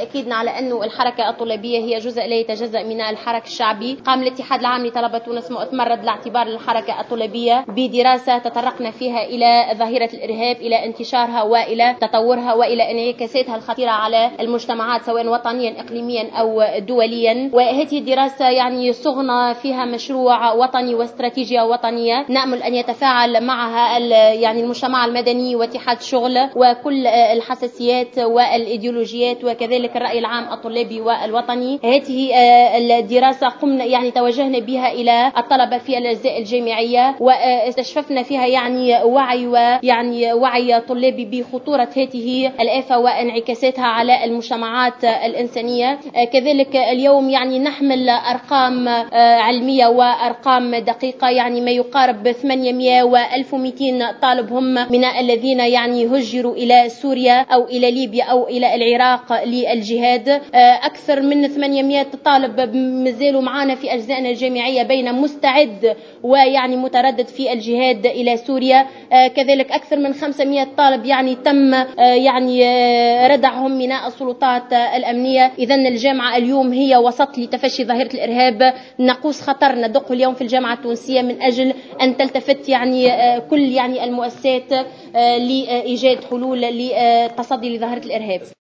تأكيدنا على أنه الحركة الطلابية هي جزء لا يتجزأ من الحراك الشعبي. قام الاتحاد العام لطلبة تونس مؤتمر رد الاعتبار للحركة الطلابية بدراسة تطرقنا فيها إلى ظاهرة الإرهاب، إلى انتشارها وإلى تطورها وإلى انعكاساتها الخطيرة على المجتمعات سواء وطنيا إقليميا أو دوليا. وهذه الدراسة يعني صغنا فيها مشروع وطني واستراتيجية وطنية نأمل أن يتفاعل معها يعني المجتمع المدني واتحاد الشغل وكل الحساسيات والإيديولوجيات وكذلك الرأي العام الطلابي والوطني. هذه الدراسة قمنا يعني توجهنا بها إلى الطلبة في الأجزاء الجامعية واستشففنا فيها يعني وعي طلابي بخطورة هذه الآفة وانعكاساتها على المجتمعات الإنسانية. كذلك اليوم يعني نحمل أرقام علمية وأرقام دقيقة، يعني ما يقارب 800 و1200 طالب هم من الذين يعني هجروا إلى سوريا أو إلى ليبيا أو إلى العراق للجهاد. أكثر من 800 طالب مازالوا معنا في أجزائنا الجامعية بين مستعد ويعني متردد في الجهاد إلى سوريا. كذلك أكثر من 500 طالب يعني تم يعني ردعهم من السلطات الأمنية. إذن الجامعة اليوم هي وسط لتفشي ظاهرة الإرهاب. نقوس خطر ندق اليوم في الجامعة التونسية من أجل أن تلتفت يعني كل يعني المؤسسات لإيجاد حلول للتصدي لظاهرة الإرهاب.